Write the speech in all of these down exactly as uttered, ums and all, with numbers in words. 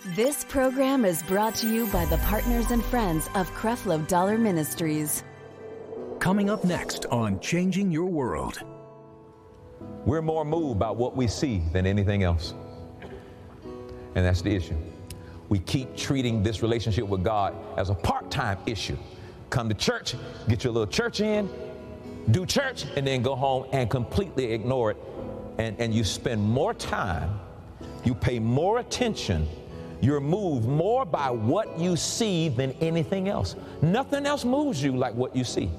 This program is brought to you by the partners and friends of Creflo Dollar Ministries. Coming up next on Changing Your World. We're more moved by what we see than anything else. And that's the issue. We keep treating this relationship with God as a part-time issue. Come to church, get your little church in, do church, and then go home and completely ignore it. And, and you spend more time, you pay more attention, you're moved more by what you see than anything else. Nothing else moves you like what you see.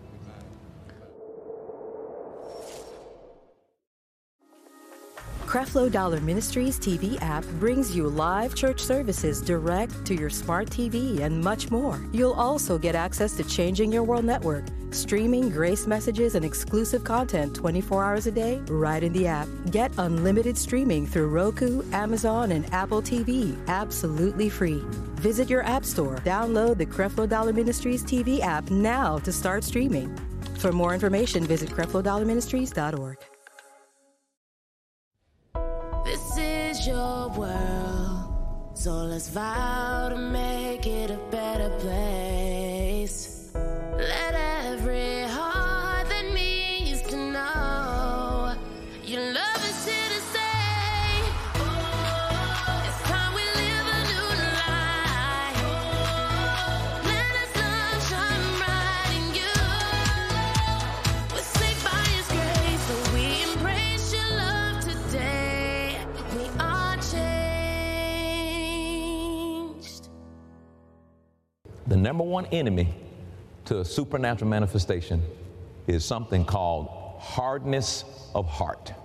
Creflo Dollar Ministries T V app brings you live church services direct to your smart T V and much more. You'll also get access to Changing Your World Network, streaming grace messages and exclusive content twenty-four hours a day right in the app. Get unlimited streaming through Roku, Amazon, and Apple T V absolutely free. Visit your app store, download the Creflo Dollar Ministries T V app now to start streaming. For more information, visit creflo dollar ministries dot org. This is your world, so let's vow to make it a better place. Let every heart that needs to know your love is here to stay. Oh, it's time we live a new life. Oh, let us love shine bright in you. We're saved by His grace, so we embrace your love today. We are changed. The number one enemy to a supernatural manifestation is something called hardness of heart.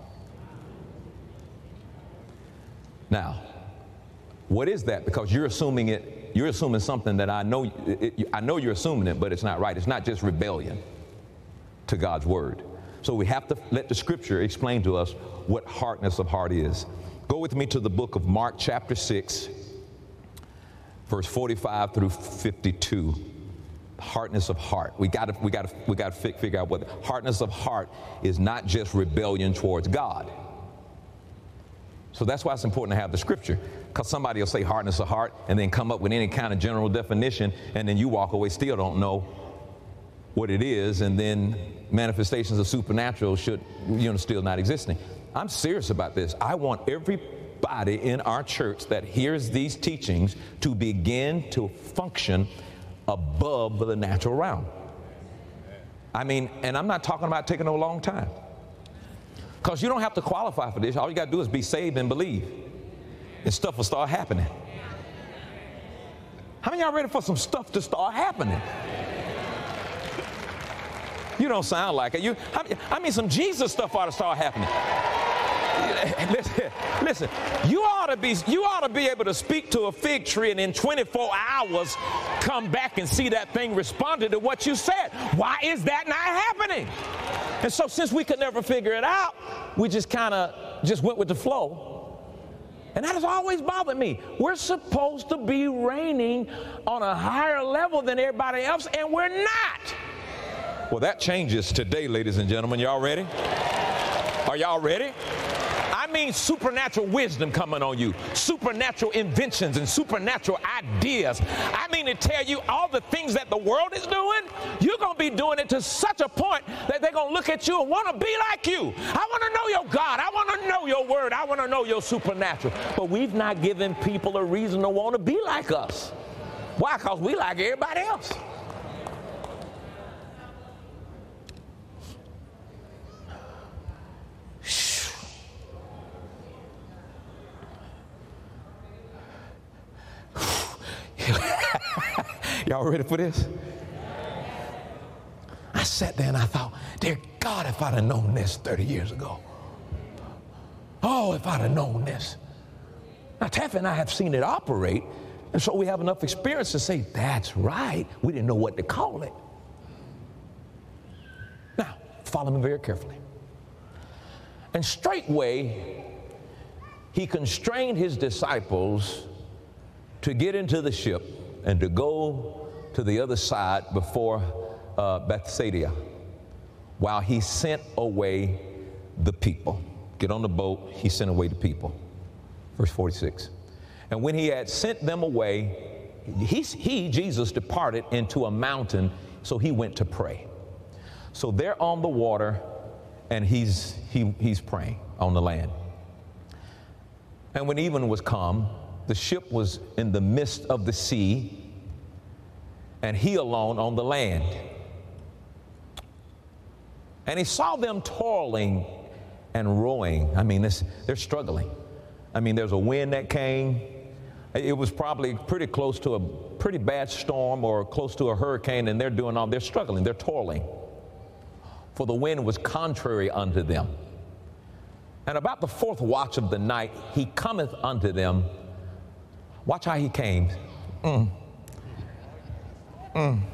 Now, what is that? Because you're assuming it, you're assuming something that I know, it, I know you're assuming it, but it's not right. It's not just rebellion to God's word. So we have to let the scripture explain to us what hardness of heart is. Go with me to the book of Mark chapter six, verse forty-five through fifty-two. Hardness of heart. We got to we got to we got to figure out what hardness of heart is. Not just rebellion towards God. So that's why it's important to have the scripture, because somebody will say hardness of heart and then come up with any kind of general definition, and then you walk away still don't know what it is, and then manifestations of supernatural should, you know, still not existing. I'm serious about this. I want everybody in our church that hears these teachings to begin to function above the natural realm. I mean, and I'm not talking about taking a long time, because you don't have to qualify for this. All you got to do is be saved and believe, and stuff will start happening. How many of y'all ready for some stuff to start happening? You don't sound like it. You, I mean, some Jesus stuff ought to start happening. Listen, listen, you ought to be you ought to be able to speak to a fig tree and in twenty-four hours come back and see that thing responded to what you said. Why is that not happening? And so since we could never figure it out, we just kind of just went with the flow. And that has always bothered me. We're supposed to be reigning on a higher level than everybody else, and we're not. Well, that changes today, ladies and gentlemen. Y'all ready? Are y'all ready? I mean supernatural wisdom coming on you, supernatural inventions and supernatural ideas. I mean to tell you all the things that the world is doing, you're going to be doing it to such a point that they're going to look at you and want to be like you. I want to know your God. I want to know your word. I want to know your supernatural. But we've not given people a reason to want to be like us. Why? Because we like everybody else. Y'all ready for this? I sat there and I thought, dear God, if I'd have known this thirty years ago. Oh, if I'd have known this. Now, Taffy and I have seen it operate, and so we have enough experience to say, that's right. We didn't know what to call it. Now, follow me very carefully. And straightway, he constrained his disciples to get into the ship and to go to the other side before uh, Bethsaida, while he sent away the people. Get on the boat, he sent away the people. Verse forty-six. And when he had sent them away, he, he, Jesus, departed into a mountain, so he went to pray. So they're on the water, and he's, he, he's praying on the land. And when even was come, the ship was in the midst of the sea, and he alone on the land. And he saw them toiling and rowing. I mean, this, they're struggling. I mean, there's a wind that came. It was probably pretty close to a pretty bad storm or close to a hurricane, and they're doing all, they're struggling, they're toiling. For the wind was contrary unto them. And about the fourth watch of the night, he cometh unto them. Watch how he came. Mm. Mm.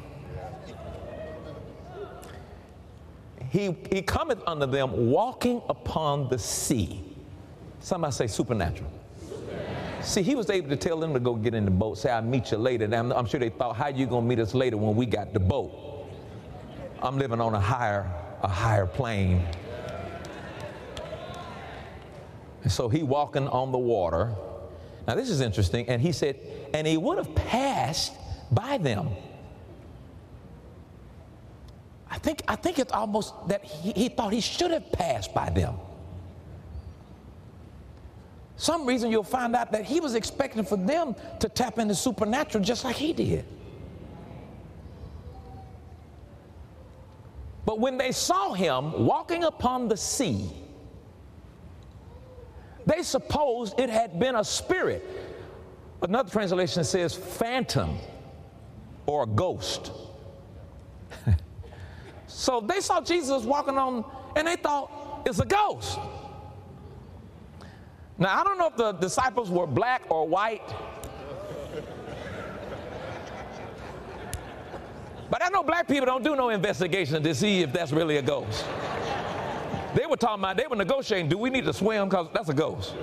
He, he cometh unto them walking upon the sea. Somebody say supernatural. See, he was able to tell them to go get in the boat, say, I'll meet you later. And I'm, I'm sure they thought, how you gonna meet us later when we got the boat? I'm living on a higher, a higher plane. And so he walking on the water. Now this is interesting. And he said, and he would have passed by them. I think, I think it's almost that he, he thought he should have passed by them. Some reason you'll find out that he was expecting for them to tap into supernatural just like he did. But when they saw him walking upon the sea, they supposed it had been a spirit. Another translation says phantom or a ghost. So they saw Jesus walking on, and they thought it's a ghost. Now, I don't know if the disciples were black or white, but I know black people don't do no investigation to see if that's really a ghost. They were talking about, they were negotiating, do we need to swim because that's a ghost?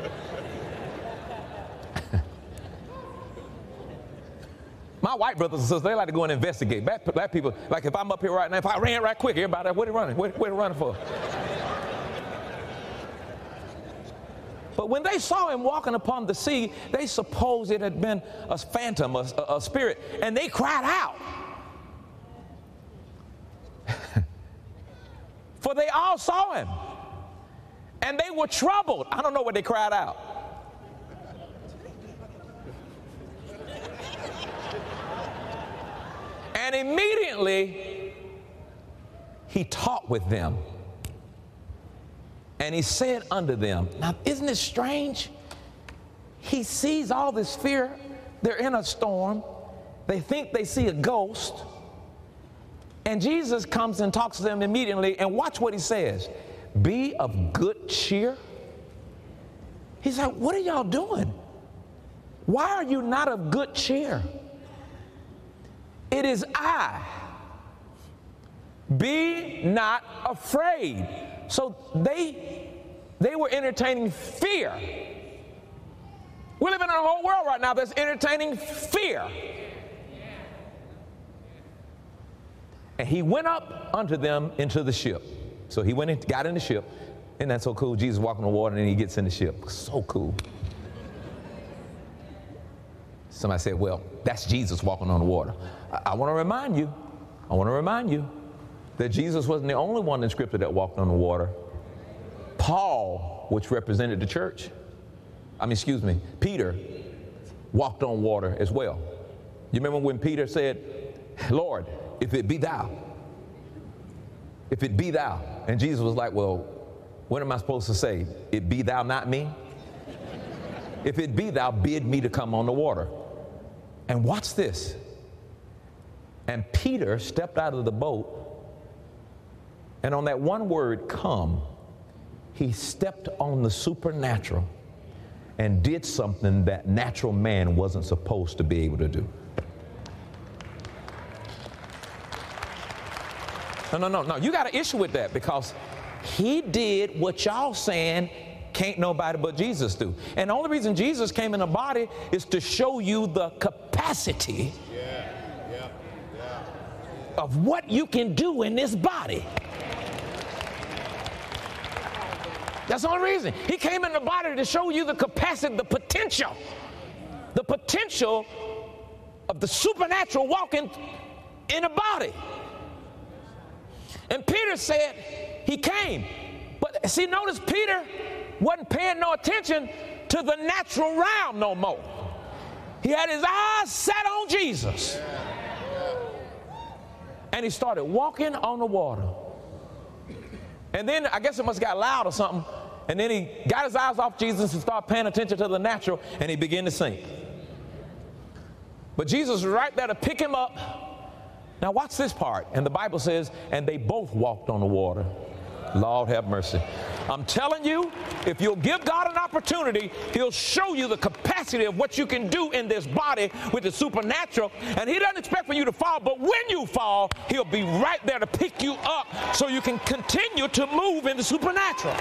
My white brothers and sisters, they like to go and investigate. Black, black people, like if I'm up here right now, if I ran right quick, everybody, what are you running? What, what are you running for? But when they saw him walking upon the sea, they supposed it had been a phantom, a, a spirit, and they cried out. For they all saw him, and they were troubled. I don't know what they cried out. And immediately he talked with them. And he said unto them, now isn't it strange? He sees all this fear. They're in a storm. They think they see a ghost. And Jesus comes and talks to them immediately. And watch what he says. Be of good cheer. He's like, what are y'all doing? Why are you not of good cheer? It is I. Be not afraid. So they, they were entertaining fear. We're living in a whole world right now that's entertaining fear. And he went up unto them into the ship. So he went and got in the ship. Isn't that so cool? Jesus walking on the water and then he gets in the ship. So cool. Somebody said, well, that's Jesus walking on the water. I, I want to remind you, I want to remind you that Jesus wasn't the only one in Scripture that walked on the water. Paul, which represented the church, I mean, excuse me, Peter walked on water as well. You remember when Peter said, Lord, if it be thou, if it be thou. And Jesus was like, well, what am I supposed to say? It be thou, not me? If it be thou, bid me to come on the water. And watch this. And Peter stepped out of the boat, and on that one word, come, he stepped on the supernatural and did something that natural man wasn't supposed to be able to do. No, no, no, no. You got an issue with that because he did what y'all saying can't nobody but Jesus do. And the only reason Jesus came in a body is to show you the capacity yeah, yeah, yeah. of what you can do in this body. That's the only reason. He came in the body to show you the capacity, the potential the potential of the supernatural walking in a body. And Peter said he came. But see, notice Peter wasn't paying no attention to the natural realm no more. He had his eyes set on Jesus. And he started walking on the water. And then I guess it must have got loud or something. And then he got his eyes off Jesus and started paying attention to the natural, and he began to sink. But Jesus was right there to pick him up. Now watch this part. And the Bible says, and they both walked on the water. Lord have mercy. I'm telling you, if you'll give God an opportunity, he'll show you the capacity of what you can do in this body with the supernatural. And he doesn't expect for you to fall, but when you fall, he'll be right there to pick you up so you can continue to move in the supernatural.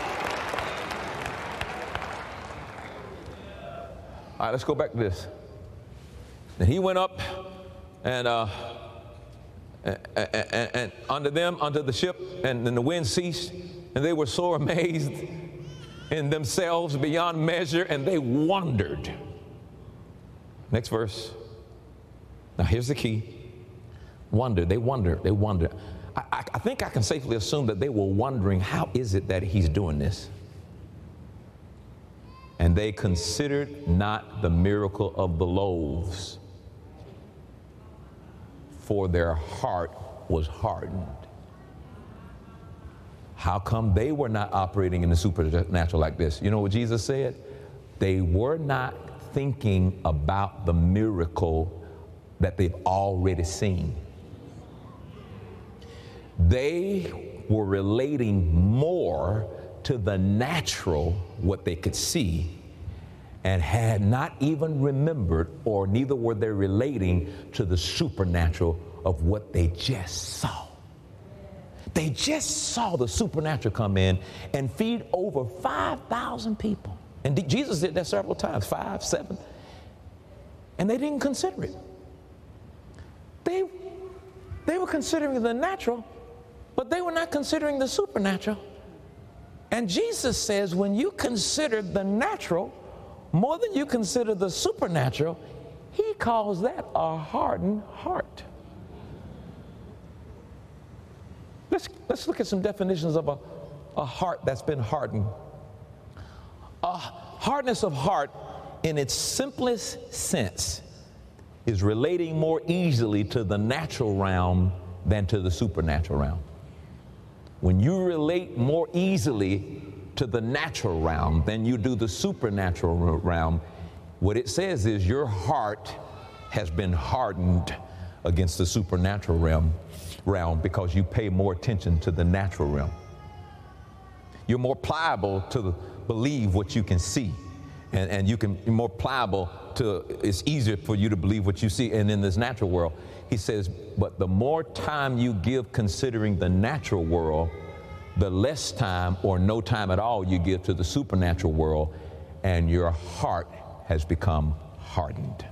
All right, let's go back to this. And he went up and uh, and, and, and under them, under the ship, and then the wind ceased, and they were sore amazed in themselves beyond measure, and they wondered. Next verse. Now here's the key. Wonder. They wondered. They wondered. I, I, I think I can safely assume that they were wondering, how is it that he's doing this? And they considered not the miracle of the loaves, for their heart was hardened. How come they were not operating in the supernatural like this? You know what Jesus said? They were not thinking about the miracle that they've already seen. They were relating more to the natural, what they could see, and had not even remembered, or neither were they relating to the supernatural of what they just saw. They just saw the supernatural come in and feed over five thousand people. And Jesus did that several times, five, seven. And they didn't consider it. They, they were considering the natural, but they were not considering the supernatural. And Jesus says, when you consider the natural more than you consider the supernatural, he calls that a hardened heart. Let's, let's look at some definitions of a, a heart that's been hardened. A hardness of heart, in its simplest sense, is relating more easily to the natural realm than to the supernatural realm. When you relate more easily to the natural realm than you do the supernatural realm, what it says is your heart has been hardened against the supernatural realm, realm because you pay more attention to the natural realm. You're more pliable to believe what you can see, and, and you can be more pliable to, it's easier for you to believe what you see. And in this natural world, he says, but the more time you give considering the natural world, the less time or no time at all you give to the supernatural world, and your heart has become hardened.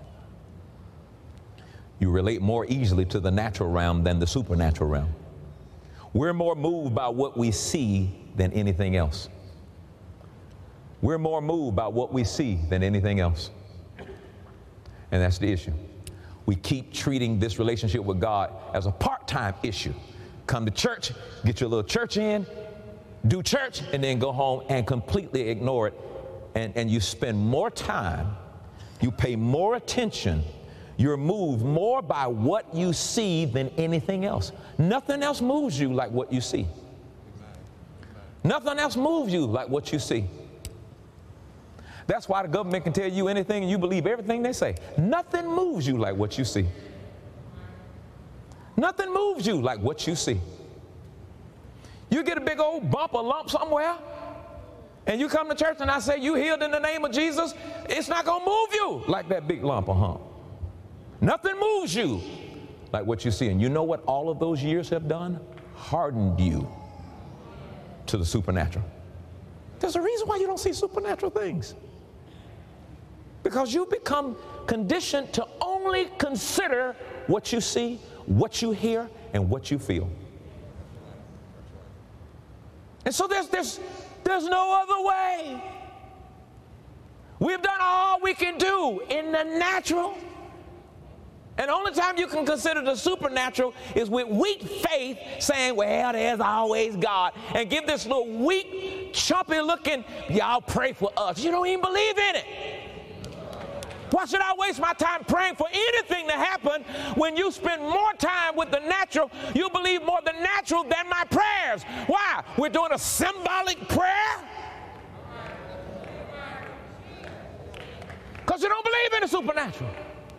You relate more easily to the natural realm than the supernatural realm. We're more moved by what we see than anything else. We're more moved by what we see than anything else. And that's the issue. We keep treating this relationship with God as a part-time issue. Come to church, get your little church in, do church, and then go home and completely ignore it. And, and you spend more time, you pay more attention, you're moved more by what you see than anything else. Nothing else moves you like what you see. Nothing else moves you like what you see. That's why the government can tell you anything and you believe everything they say. Nothing moves you like what you see. Nothing moves you like what you see. You get a big old bump or lump somewhere, and you come to church and I say, you healed in the name of Jesus, it's not going to move you like that big lump or hump. Nothing moves you like what you see. And you know what all of those years have done? Hardened you to the supernatural. There's a reason why you don't see supernatural things. Because you become conditioned to only consider what you see, what you hear, and what you feel. And so there's, there's, there's no other way. We've done all we can do in the the natural. And the only time you can consider the supernatural is with weak faith, saying, well, there's always God. And give this little weak, chumpy looking, y'all pray for us. You don't even believe in it. Why should I waste my time praying for anything to happen when you spend more time with the natural? You believe more the natural than my prayers. Why? We're doing a symbolic prayer? Because you don't believe in the supernatural.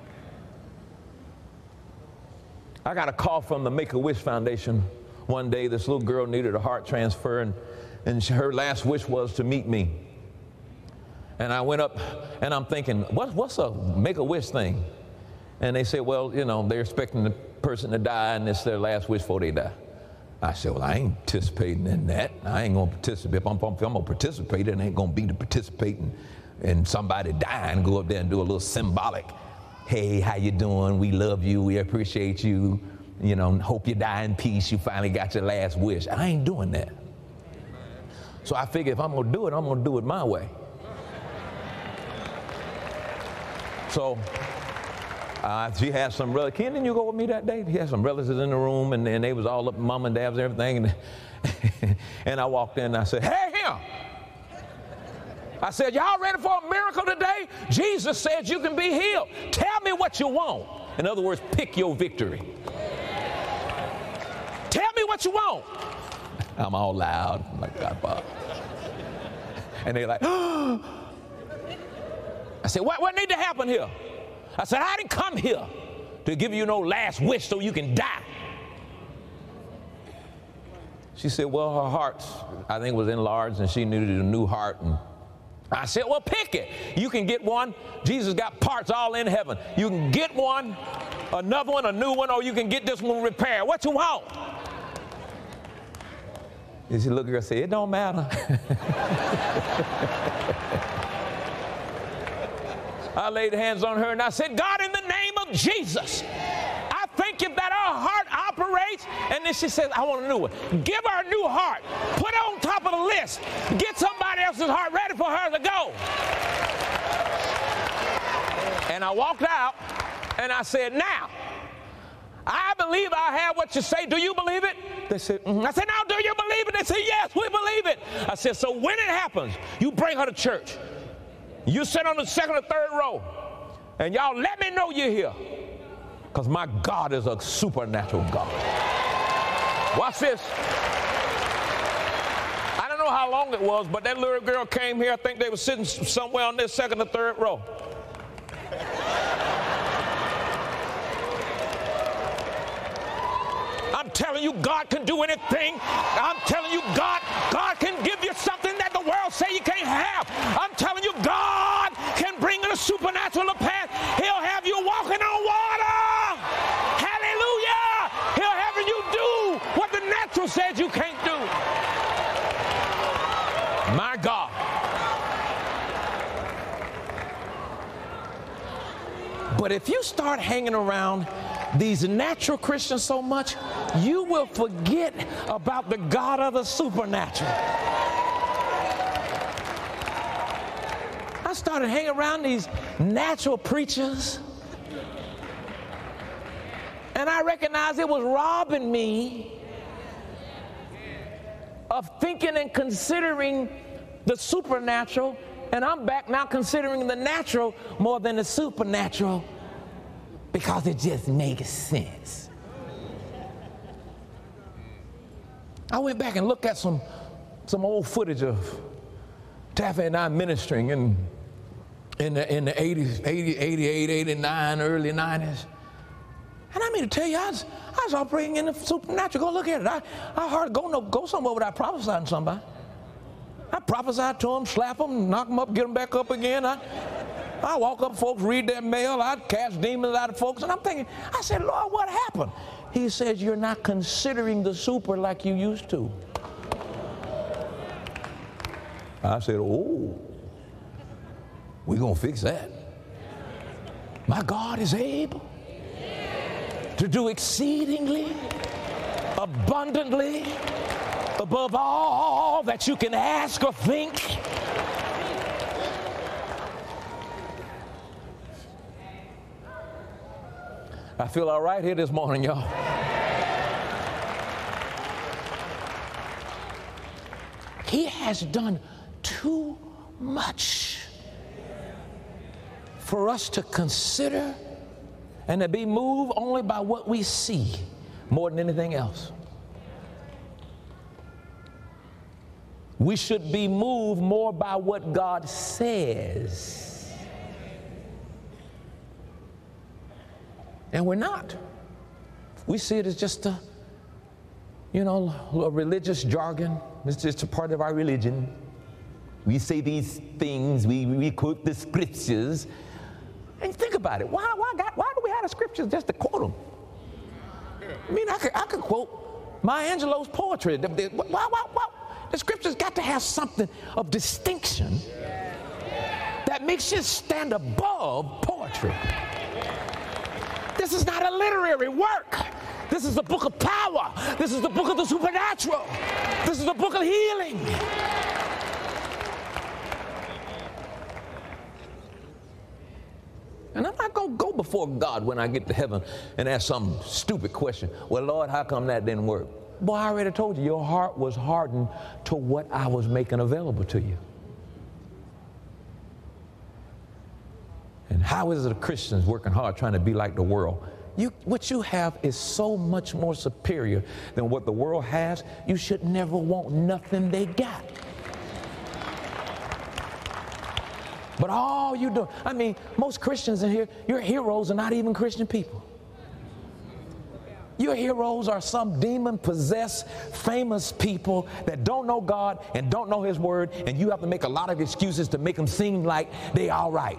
I got a call from the Make-A-Wish Foundation one day. This little girl needed a heart transfer, and, and she, her last wish was to meet me. And I went up, and I'm thinking, what, what's a Make-A-Wish thing? And they said, well, you know, they're expecting the person to die, and it's their last wish before they die. I said, well, I ain't participating in that. I ain't going to participate. If I'm, if I'm going to participate, it ain't going to be to participate in, in somebody dying, go up there and do a little symbolic, hey, how you doing? We love you. We appreciate you. You know, hope you die in peace. You finally got your last wish. I ain't doing that. So I figure if I'm going to do it, I'm going to do it my way. So uh, she had some relatives. Ken, didn't you go with me that day? He had some relatives in the room, and, and they was all up, mom and dads and everything. And, and I walked in, and I said, hey, him. I said, y'all ready for a miracle today? Jesus says you can be healed. Tell me what you want. In other words, pick your victory. Tell me what you want. I'm all loud. I'm like, God, Bob. And they're like, oh. I said, what, what need to happen here? I said, I didn't come here to give you no last wish so you can die. She said, well, her heart, I think, was enlarged, and she needed a new heart. And I said, well, pick it. You can get one. Jesus got parts all in heaven. You can get one, another one, a new one, or you can get this one repaired. What you want? And she looked at her and said, it don't matter. I laid hands on her and I said, God, in the name of Jesus, I thank you that our heart operates. And then she says, I want a new one. Give her a new heart. Put it on top of the list. Get somebody else's heart ready for her to go. And I walked out and I said, now, I believe I have what you say. Do you believe it? They said, mm-hmm. I said, now, do you believe it? They said, yes, we believe it. I said, so when it happens, you bring her to church. You sit on the second or third row, and y'all let me know you're here, because my God is a supernatural God. Watch this. I don't know how long it was, but that little girl came here. I think they were sitting somewhere on this second or third row. I'm telling you, God can do anything. I'm telling you, God, God can give you something that the world say you can't have. I'm telling you, God can bring the supernatural to pass. He'll have you walking on water. Hallelujah. He'll have you do what the natural says you can't do. My God. But if you start hanging around these natural Christians so much, you will forget about the God of the supernatural. I started hanging around these natural preachers, and I recognized it was robbing me of thinking and considering the supernatural, and I'm back now considering the natural more than the supernatural, because it just makes sense. I went back and looked at some, some old footage of Taffy and I ministering in, in, the, in the eighties, eighty, eighty-eight, eighty-nine, early nineties. And I mean to tell you, I was, I was operating in the supernatural. Go look at it. I, I hardly go, no, go somewhere without prophesying to somebody. I prophesied to them, slap them, knock them up, get them back up again. I, I walk up, folks, read their mail. I'd cast demons out of folks. And I'm thinking, I said, Lord, what happened? He says, you're not considering the super like you used to. I said, oh, we're going to fix that. My God is able to do exceedingly, abundantly, above all that you can ask or think. I feel all right here this morning, y'all. He has done too much for us to consider and to be moved only by what we see more than anything else. We should be moved more by what God says. And we're not. We see it as just a, you know, a religious jargon. It's just a part of our religion. We say these things, we, we quote the scriptures. And think about it. Why, why, God, why do we have the scriptures just to quote them? I mean, I could, I could quote Maya Angelou's poetry. The, the, why, why, why? The scriptures got to have something of distinction that makes it stand above poetry. This is not a literary work. This is the book of power. This is the book of the supernatural. This is the book of healing. And I'm not going to go before God when I get to heaven and ask some stupid question. Well, Lord, how come that didn't work? Boy, I already told you, your heart was hardened to what I was making available to you. And how is it a Christian's working hard trying to be like the world? You, what you have is so much more superior than what the world has. You should never want nothing they got. But all you do, I mean, most Christians in here, your heroes are not even Christian people. Your heroes are some demon-possessed, famous people that don't know God and don't know His Word, and you have to make a lot of excuses to make them seem like they all right.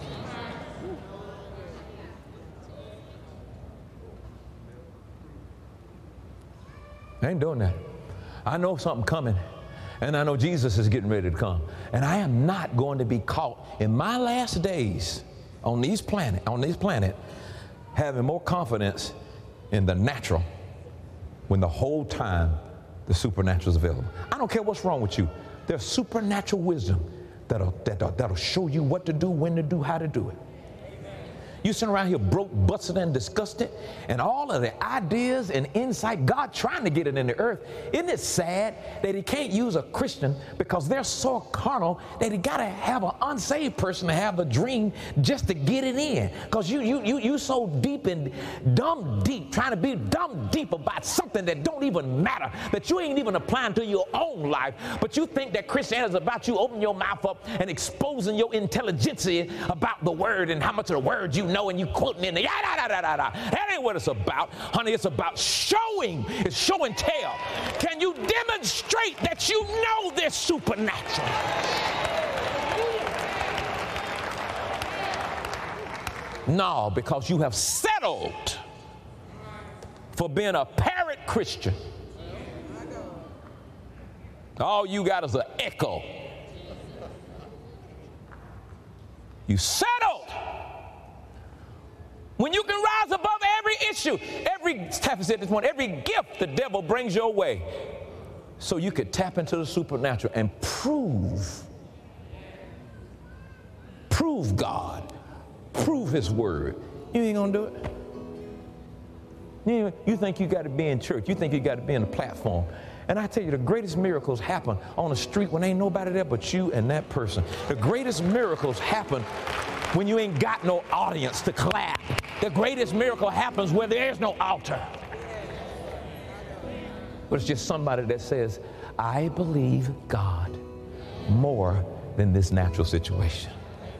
I ain't doing that. I know something coming, and I know Jesus is getting ready to come, and I am not going to be caught in my last days on these planet, on this planet, having more confidence in the natural when the whole time the supernatural is available. I don't care what's wrong with you. There's supernatural wisdom that'll, that'll, that'll show you what to do, when to do, how to do it. You sitting around here broke, busted, and disgusted, and all of the ideas and insight, God trying to get it in the earth. Isn't it sad that He can't use a Christian because they're so carnal that He got to have an unsaved person to have the dream just to get it in? Because you, you, you, you so deep and dumb deep, trying to be dumb deep about something that don't even matter, that you ain't even applying to your own life, but you think that Christianity is about you opening your mouth up and exposing your intelligentsia about the Word and how much of the Word you know, and you quoting in the yada da da da da. That ain't what it's about, honey. It's about showing. It's show and tell. Can you demonstrate that you know this supernatural? No, because you have settled for being a parrot Christian. All you got is an echo. You settled. When you can rise above every issue, every, Stephen said this morning, every gift the devil brings your way, so you could tap into the supernatural and prove, prove God, prove His Word. You ain't gonna do it. You, you think you got to be in church. You think you got to be in a platform. And I tell you, the greatest miracles happen on the street when ain't nobody there but you and that person. The greatest miracles happen when you ain't got no audience to clap. The greatest miracle happens where there is no altar. But it's just somebody that says, I believe God more than this natural situation.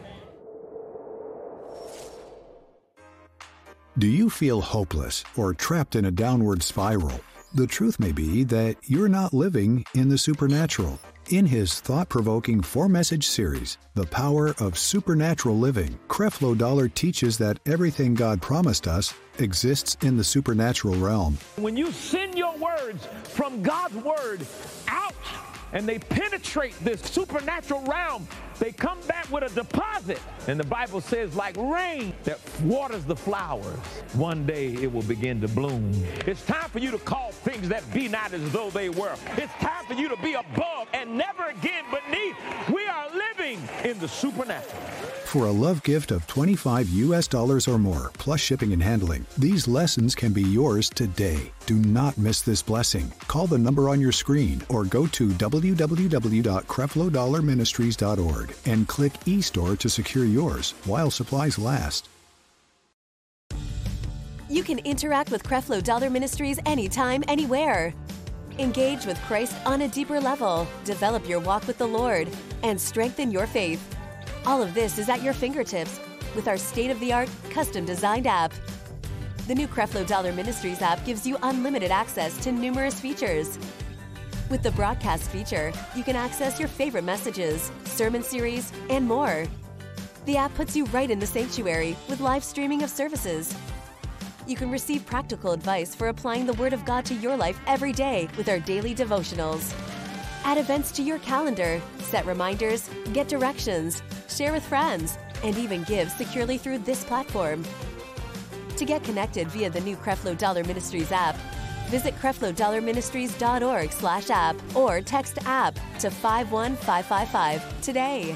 Do you feel hopeless or trapped in a downward spiral? The truth may be that you're not living in the supernatural. In his thought-provoking four-message series, The Power of Supernatural Living, Creflo Dollar teaches that everything God promised us exists in the supernatural realm. When you send your words from God's Word out and they penetrate this supernatural realm, they come back with a deposit. And the Bible says, like rain that waters the flowers, one day it will begin to bloom. It's time for you to call things that be not as though they were. It's time for you to be above and never again beneath. We are living in the supernatural. For a love gift of twenty-five U S dollars or more, plus shipping and handling, these lessons can be yours today. Do not miss this blessing. Call the number on your screen or go to w w w dot creflo dollar ministries dot org and click eStore to secure yours while supplies last. You can interact with Creflo Dollar Ministries anytime, anywhere. Engage with Christ on a deeper level, develop your walk with the Lord, and strengthen your faith. All of this is at your fingertips with our state-of-the-art, custom-designed app. The new Creflo Dollar Ministries app gives you unlimited access to numerous features. With the broadcast feature, you can access your favorite messages, sermon series, and more. The app puts you right in the sanctuary with live streaming of services. You can receive practical advice for applying the Word of God to your life every day with our daily devotionals. Add events to your calendar, set reminders, get directions, share with friends, and even give securely through this platform. To get connected via the new Creflo Dollar Ministries app, visit creflo dollar ministries dot org slash app or text app to five one five five five today.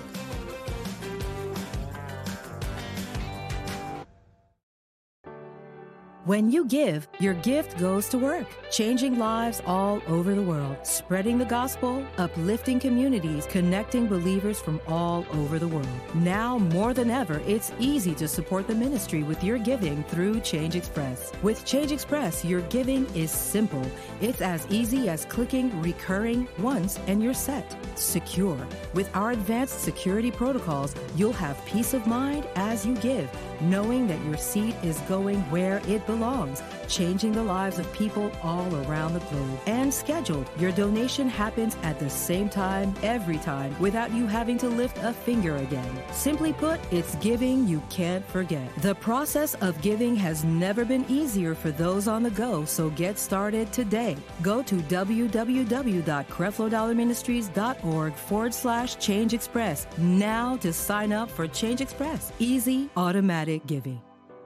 When you give, your gift goes to work, changing lives all over the world, spreading the gospel, uplifting communities, connecting believers from all over the world. Now more than ever, it's easy to support the ministry with your giving through Change Express. With Change Express, your giving is simple. It's as easy as clicking recurring once and you're set. Secure. With our advanced security protocols, you'll have peace of mind as you give, knowing that your seed is going where it belongs, changing the lives of people all around the globe. And scheduled, your donation happens at the same time, every time, without you having to lift a finger again. Simply put, it's giving you can't forget. The process of giving has never been easier for those on the go, so get started today. Go to w w w dot creflo dollar ministries dot org forward slash Change Express now to sign up for Change Express. Easy, automatic giving.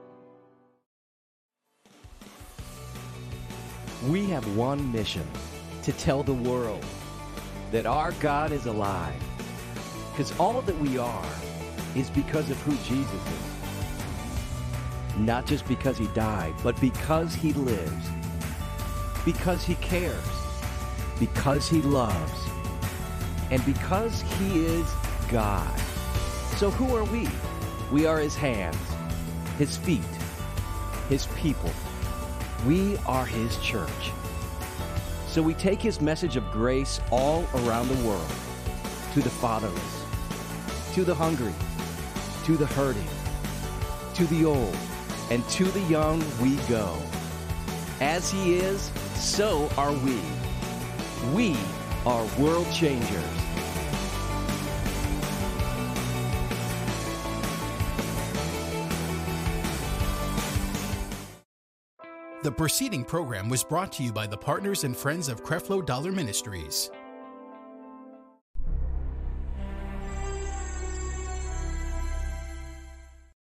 We have one mission: to tell the world that our God is alive. Because all that we are is because of who Jesus is. Not just because he died, but because he lives. Because he cares. Because he loves. And because he is God. So who are we? We are his hands, his feet, his people. We are his church. So we take his message of grace all around the world, to the fatherless, to the hungry, to the hurting, to the old, and to the young we go. As he is, so are we. We are world changers. The preceding program was brought to you by the partners and friends of Creflo Dollar Ministries.